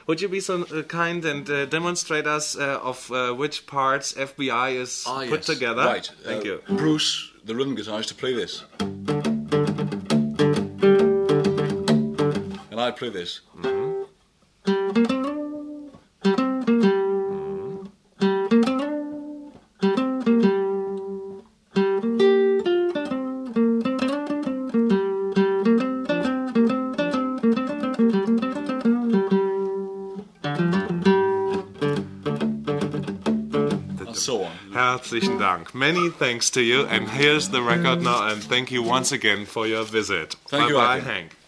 would you be so kind and demonstrate us of which parts FBI is put together? Right. Thank you. Bruce, the rhythm guitar, used to play this. And I play this. So on. Herzlichen Dank. Many thanks to you. And here's the record now. And thank you once again for your visit. Thank you, Bye-bye, Michael. Hank.